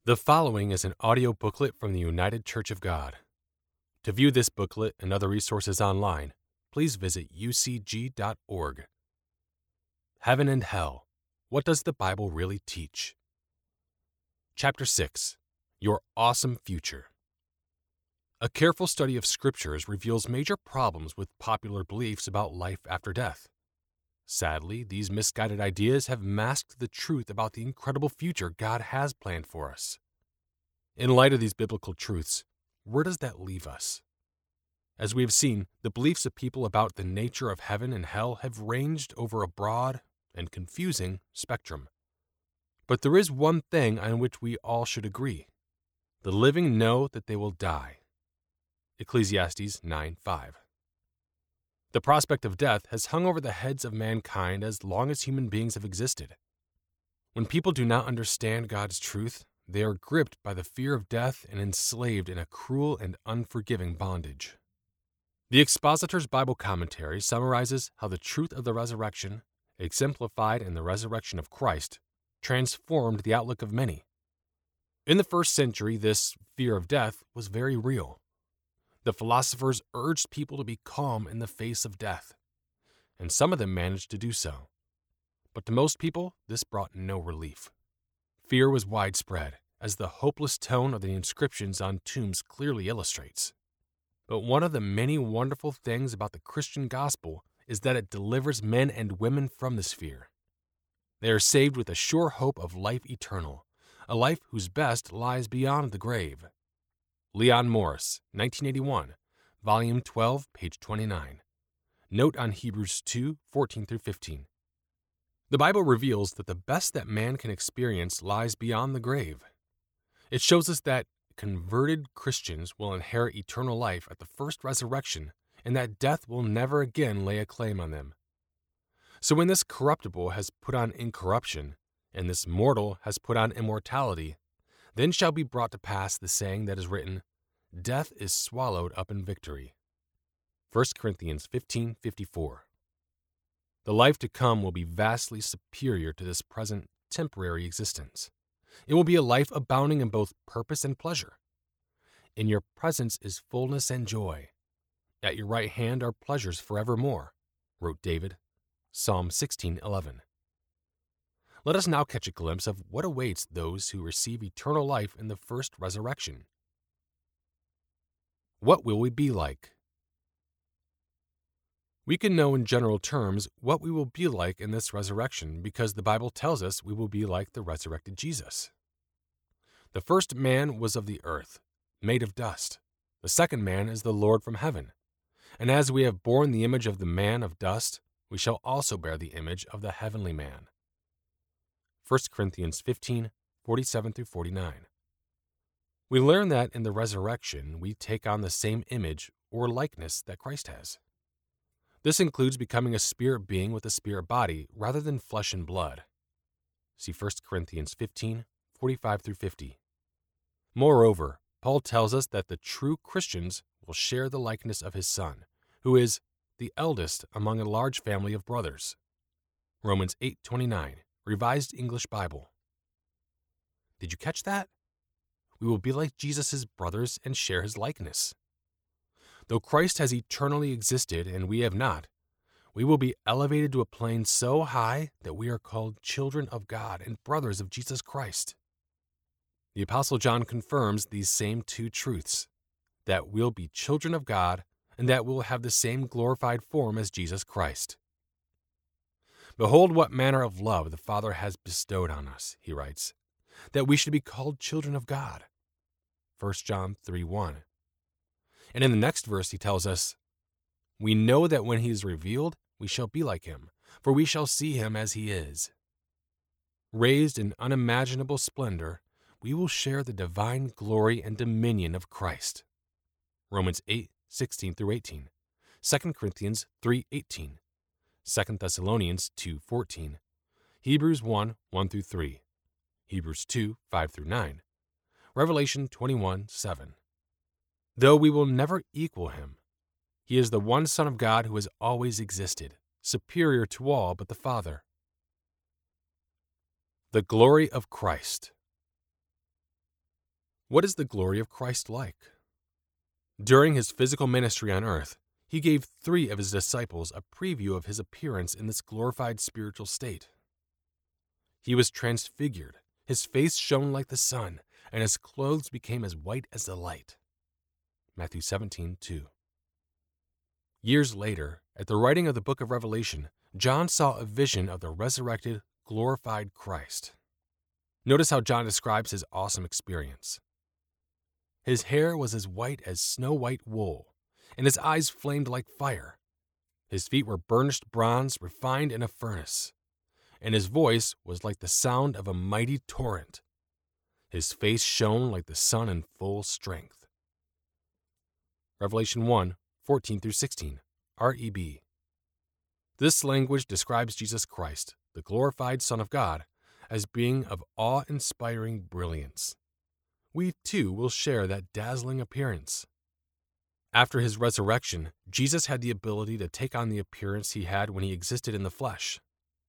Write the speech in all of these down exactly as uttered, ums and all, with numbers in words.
The following is an audio booklet from the United Church of God. To view this booklet and other resources online, please visit u c g dot org. Heaven and Hell. What does the Bible really teach? Chapter six. Your Awesome Future. A careful study of scriptures reveals major problems with popular beliefs about life after death. Sadly, these misguided ideas have masked the truth about the incredible future God has planned for us. In light of these biblical truths, where does that leave us? As we have seen, the beliefs of people about the nature of heaven and hell have ranged over a broad and confusing spectrum. But there is one thing on which we all should agree. The living know that they will die. Ecclesiastes nine five. The prospect of death has hung over the heads of mankind as long as human beings have existed. When people do not understand God's truth, they are gripped by the fear of death and enslaved in a cruel and unforgiving bondage. The Expositor's Bible Commentary summarizes how the truth of the resurrection, exemplified in the resurrection of Christ, transformed the outlook of many. In the first century, this fear of death was very real. The philosophers urged people to be calm in the face of death, and some of them managed to do so. But to most people, this brought no relief. Fear was widespread, as the hopeless tone of the inscriptions on tombs clearly illustrates. But one of the many wonderful things about the Christian gospel is that it delivers men and women from this fear. They are saved with a sure hope of life eternal, a life whose best lies beyond the grave. Leon Morris, nineteen eighty-one, Volume twelve, page twenty-nine. Note on Hebrews two fourteen through fifteen. The Bible reveals that the best that man can experience lies beyond the grave. It shows us that converted Christians will inherit eternal life at the first resurrection, and that death will never again lay a claim on them. So when this corruptible has put on incorruption, and this mortal has put on immortality, then shall be brought to pass the saying that is written, Death is swallowed up in victory. First Corinthians fifteen fifty-four. The life to come will be vastly superior to this present temporary existence. It will be a life abounding in both purpose and pleasure. In your presence is fullness and joy. At your right hand are pleasures forevermore, wrote David, Psalm sixteen eleven. Let us now catch a glimpse of what awaits those who receive eternal life in the first resurrection. What will we be like? We can know in general terms what we will be like in this resurrection because the Bible tells us we will be like the resurrected Jesus. The first man was of the earth, made of dust. The second man is the Lord from heaven. And as we have borne the image of the man of dust, we shall also bear the image of the heavenly man. First Corinthians fifteen forty-seven through forty-nine. We learn that in the resurrection we take on the same image or likeness that Christ has. This includes becoming a spirit being with a spirit body rather than flesh and blood. See First Corinthians fifteen forty-five through fifty. Moreover, Paul tells us that the true Christians will share the likeness of his Son, who is the eldest among a large family of brothers. Romans eight twenty-nine, Revised English Bible. Did you catch that? We will be like Jesus' brothers and share his likeness. Though Christ has eternally existed and we have not, we will be elevated to a plane so high that we are called children of God and brothers of Jesus Christ. The Apostle John confirms these same two truths, that we'll be children of God and that we'll have the same glorified form as Jesus Christ. Behold what manner of love the Father has bestowed on us, he writes, that we should be called children of God. First John three one. And in the next verse he tells us, we know that when he is revealed, we shall be like him, for we shall see him as he is. Raised in unimaginable splendor, we will share the divine glory and dominion of Christ. Romans eight sixteen through eighteen, Second Corinthians three eighteen, Second Thessalonians two fourteen, Hebrews one one through three, Hebrews two five through nine, Revelation twenty-one seven. Though we will never equal him, he is the one Son of God who has always existed, superior to all but the Father. The glory of Christ. What is the glory of Christ like? During his physical ministry on earth, he gave three of his disciples a preview of his appearance in this glorified spiritual state. He was transfigured, his face shone like the sun, and his clothes became as white as the light. Matthew seventeen two. Years later, at the writing of the book of Revelation, John saw a vision of the resurrected, glorified Christ. Notice how John describes his awesome experience. His hair was as white as snow-white wool, and his eyes flamed like fire. His feet were burnished bronze refined in a furnace, and his voice was like the sound of a mighty torrent. His face shone like the sun in full strength. Revelation one, fourteen through sixteen, R E B. This language describes Jesus Christ, the glorified Son of God, as being of awe-inspiring brilliance. We too will share that dazzling appearance. After his resurrection, Jesus had the ability to take on the appearance he had when he existed in the flesh.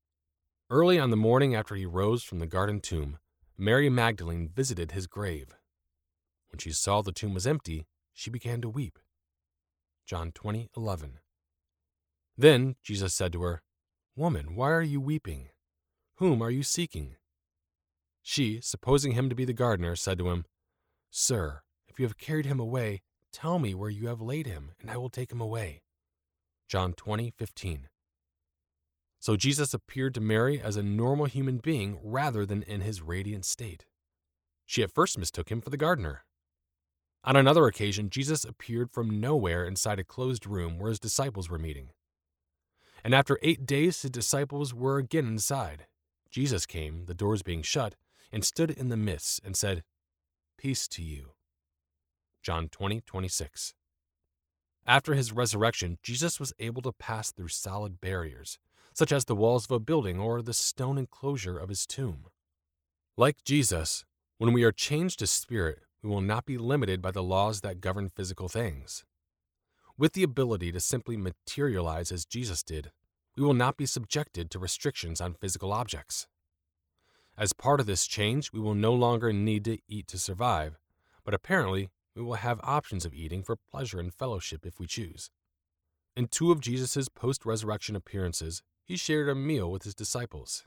Early on the morning after he rose from the garden tomb, Mary Magdalene visited his grave. When she saw the tomb was empty, she began to weep. John twenty eleven. Then Jesus said to her, "Woman, why are you weeping? Whom are you seeking?" She, supposing him to be the gardener, said to him, "Sir, if you have carried him away, tell me where you have laid him, and I will take him away." John twenty fifteen. So Jesus appeared to Mary as a normal human being rather than in his radiant state. She at first mistook him for the gardener. On another occasion, Jesus appeared from nowhere inside a closed room where his disciples were meeting. And after eight days, his disciples were again inside. Jesus came, the doors being shut, and stood in the midst and said, "Peace to you." John twenty twenty-six. After his resurrection, Jesus was able to pass through solid barriers, such as the walls of a building or the stone enclosure of his tomb. Like Jesus, when we are changed to spirit, we will not be limited by the laws that govern physical things. With the ability to simply materialize as Jesus did, we will not be subjected to restrictions on physical objects. As part of this change, we will no longer need to eat to survive, but apparently we will have options of eating for pleasure and fellowship if we choose. In two of Jesus' post-resurrection appearances, he shared a meal with his disciples.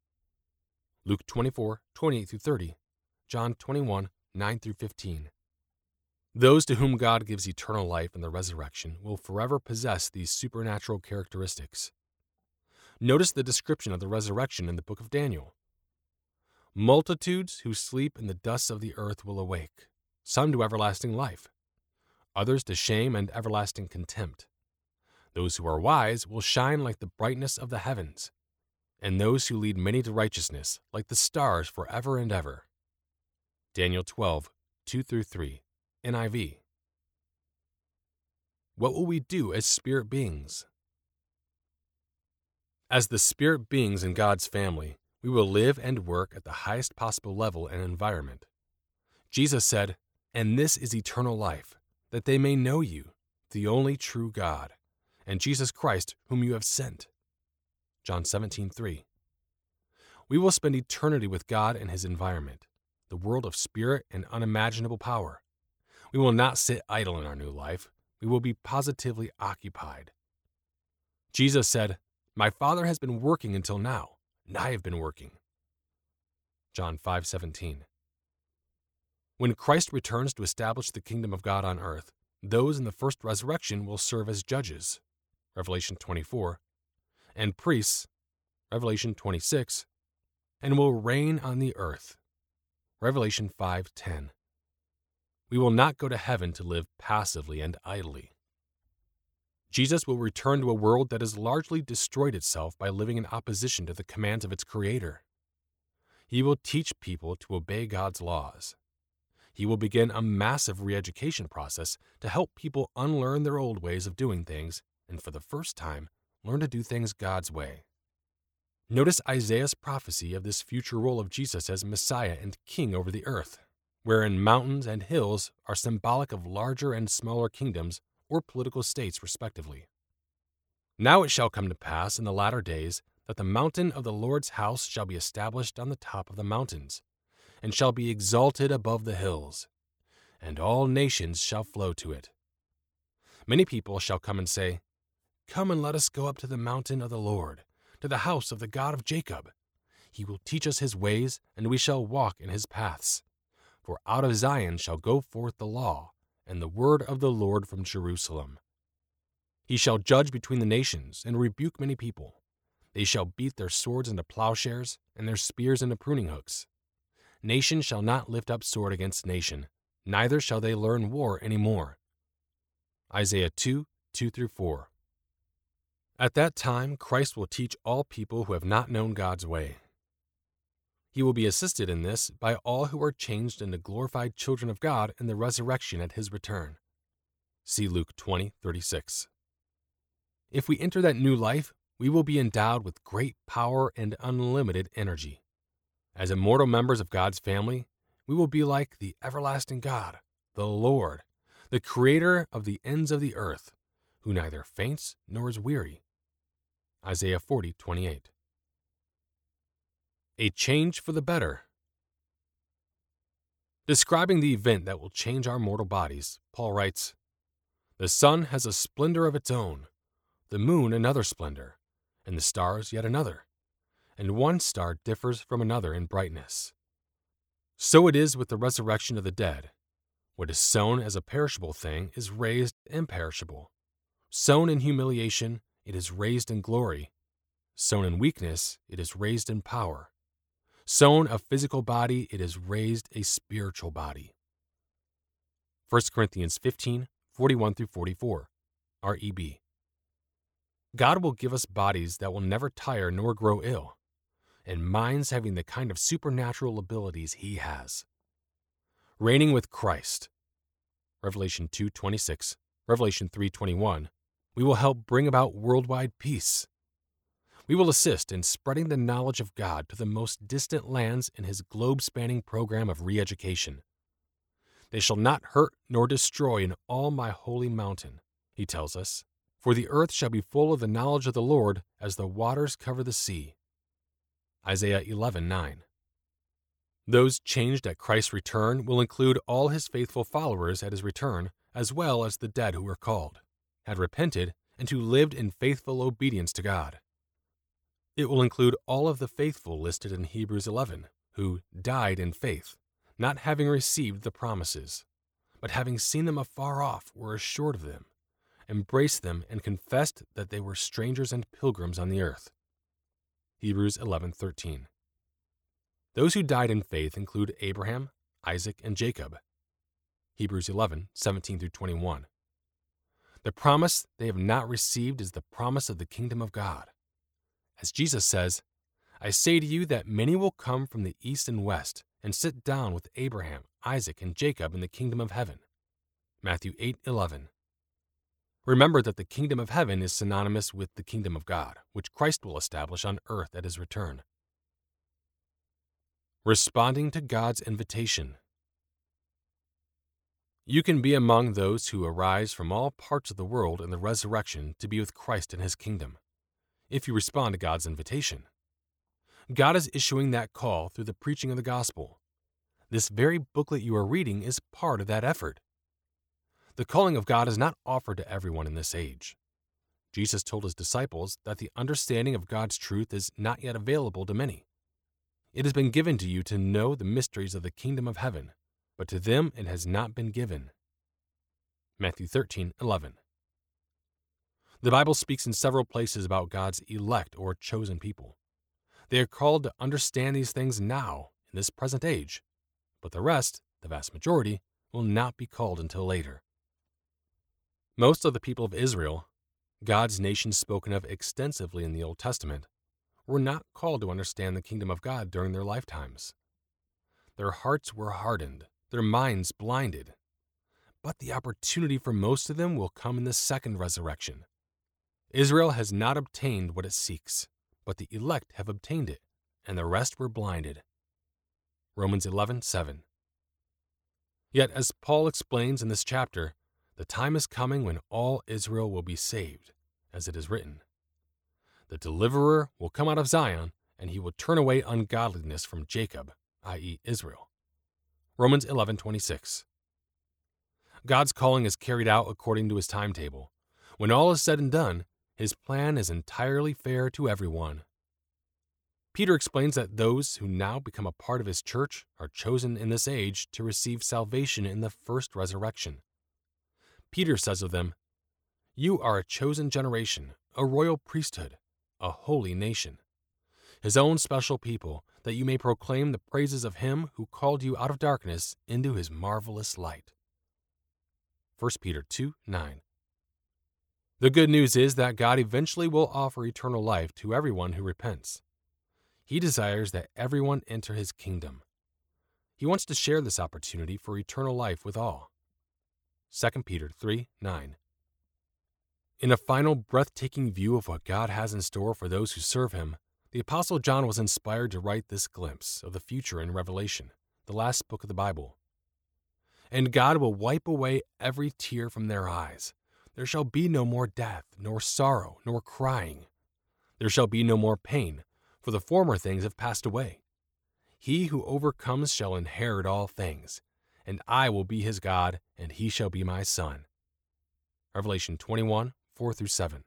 Luke twenty-four, twenty-eight through thirty, John twenty-one, nine through fifteen. Those to whom God gives eternal life in the resurrection will forever possess these supernatural characteristics. Notice the description of the resurrection in the book of Daniel. Multitudes who sleep in the dust of the earth will awake, some to everlasting life, others to shame and everlasting contempt. Those who are wise will shine like the brightness of the heavens, and those who lead many to righteousness like the stars forever and ever. Daniel twelve, two through three, N I V. What will we do as spirit beings? As the spirit beings in God's family, we will live and work at the highest possible level and environment. Jesus said, "And this is eternal life, that they may know you, the only true God, and Jesus Christ whom you have sent." John seventeen three. We will spend eternity with God and his environment, the world of spirit and unimaginable power. We will not sit idle in our new life. We will be positively occupied. Jesus said, "My Father has been working until now, and I have been working." John five seventeen. When Christ returns to establish the kingdom of God on earth, those in the first resurrection will serve as judges, Revelation twenty-four, and priests, Revelation twenty-six, and will reign on the earth, Revelation five ten. We will not go to heaven to live passively and idly. Jesus will return to a world that has largely destroyed itself by living in opposition to the commands of its Creator. He will teach people to obey God's laws. He will begin a massive re-education process to help people unlearn their old ways of doing things and, for the first time, learn to do things God's way. Notice Isaiah's prophecy of this future role of Jesus as Messiah and King over the earth, wherein mountains and hills are symbolic of larger and smaller kingdoms or political states, respectively. Now it shall come to pass in the latter days that the mountain of the Lord's house shall be established on the top of the mountains, and shall be exalted above the hills, and all nations shall flow to it. Many people shall come and say, Come and let us go up to the mountain of the Lord, to the house of the God of Jacob. He will teach us his ways, and we shall walk in his paths. For out of Zion shall go forth the law, and the word of the Lord from Jerusalem. He shall judge between the nations, and rebuke many people. They shall beat their swords into plowshares, and their spears into pruning hooks. Nation shall not lift up sword against nation, neither shall they learn war any more. Isaiah two, two through four. At that time Christ will teach all people who have not known God's way. He will be assisted in this by all who are changed into glorified children of God in the resurrection at his return. See Luke twenty, thirty-six. If we enter that new life, we will be endowed with great power and unlimited energy. As immortal members of God's family, we will be like the everlasting God, the Lord, the creator of the ends of the earth, who neither faints nor is weary. Isaiah forty, twenty-eight. A change for the better. Describing the event that will change our mortal bodies, Paul writes, The sun has a splendor of its own, the moon another splendor, and the stars yet another, and one star differs from another in brightness. So it is with the resurrection of the dead. What is sown as a perishable thing is raised imperishable. Sown in humiliation, it is raised in glory. Sown in weakness, it is raised in power. Sown a physical body, it is raised a spiritual body. First Corinthians fifteen, forty-one through forty-four, R E B. God will give us bodies that will never tire nor grow ill, and minds having the kind of supernatural abilities he has. Reigning with Christ, Revelation two, twenty-six, Revelation three, twenty-one, we will help bring about worldwide peace. We will assist in spreading the knowledge of God to the most distant lands in his globe-spanning program of re-education. They shall not hurt nor destroy in all my holy mountain, he tells us, for the earth shall be full of the knowledge of the Lord as the waters cover the sea. Isaiah eleven, nine. Those changed at Christ's return will include all his faithful followers at his return, as well as the dead who were called, had repented, and who lived in faithful obedience to God. It will include all of the faithful listed in Hebrews eleven, who died in faith, not having received the promises, but having seen them afar off were assured of them, embraced them, and confessed that they were strangers and pilgrims on the earth. Hebrews eleven, thirteen. Those who died in faith include Abraham, Isaac, and Jacob. Hebrews eleven, seventeen through twenty-one. The promise they have not received is the promise of the kingdom of God. As Jesus says, I say to you that many will come from the east and west and sit down with Abraham, Isaac, and Jacob in the kingdom of heaven. Matthew eight, eleven. Remember that the kingdom of heaven is synonymous with the kingdom of God, which Christ will establish on earth at his return. Responding to God's invitation. You can be among those who arise from all parts of the world in the resurrection to be with Christ in his kingdom, if you respond to God's invitation. God is issuing that call through the preaching of the gospel. This very booklet you are reading is part of that effort. The calling of God is not offered to everyone in this age. Jesus told his disciples that the understanding of God's truth is not yet available to many. It has been given to you to know the mysteries of the kingdom of heaven, but to them it has not been given. Matthew thirteen, eleven. The Bible speaks in several places about God's elect or chosen people. They are called to understand these things now, in this present age, but the rest, the vast majority, will not be called until later. Most of the people of Israel, God's nation spoken of extensively in the Old Testament, were not called to understand the kingdom of God during their lifetimes. Their hearts were hardened, their minds blinded. But the opportunity for most of them will come in the second resurrection. Israel has not obtained what it seeks, but the elect have obtained it, and the rest were blinded. Romans eleven, seven. Yet, as Paul explains in this chapter, the time is coming when all Israel will be saved, as it is written. The deliverer will come out of Zion, and he will turn away ungodliness from Jacob, that is. Israel. Romans eleven, twenty-six. God's calling is carried out according to his timetable. When all is said and done, his plan is entirely fair to everyone. Peter explains that those who now become a part of his church are chosen in this age to receive salvation in the first resurrection. Peter says of them, "You are a chosen generation, a royal priesthood, a holy nation, his own special people, that you may proclaim the praises of him who called you out of darkness into his marvelous light." First Peter two nine. The good news is that God eventually will offer eternal life to everyone who repents. He desires that everyone enter his kingdom. He wants to share this opportunity for eternal life with all. Second Peter three nine. In a final breathtaking view of what God has in store for those who serve him, the Apostle John was inspired to write this glimpse of the future in Revelation, the last book of the Bible. "And God will wipe away every tear from their eyes. There shall be no more death, nor sorrow, nor crying. There shall be no more pain, for the former things have passed away. He who overcomes shall inherit all things, and I will be his God, and he shall be my son." Revelation twenty-one four through seven.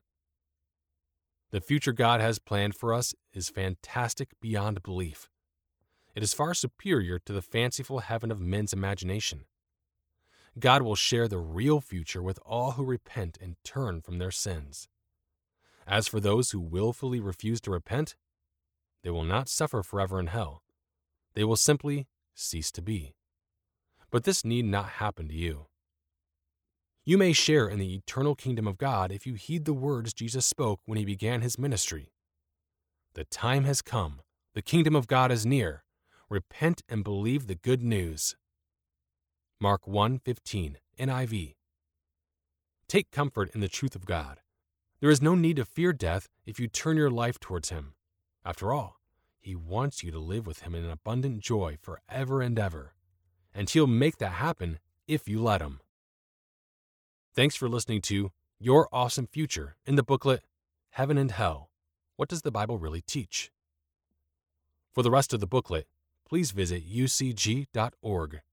The future God has planned for us is fantastic beyond belief. It is far superior to the fanciful heaven of men's imagination. God will share the real future with all who repent and turn from their sins. As for those who willfully refuse to repent, they will not suffer forever in hell. They will simply cease to be. But this need not happen to you. You may share in the eternal kingdom of God if you heed the words Jesus spoke when he began his ministry. "The time has come. The kingdom of God is near. Repent and believe the good news." Mark one fifteen, N I V. Take comfort in the truth of God. There is no need to fear death if you turn your life towards him. After all, he wants you to live with him in an abundant joy forever and ever. And he'll make that happen if you let him. Thanks for listening to Your Awesome Future in the booklet, Heaven and Hell, What Does the Bible Really Teach? For the rest of the booklet, please visit u c g dot org.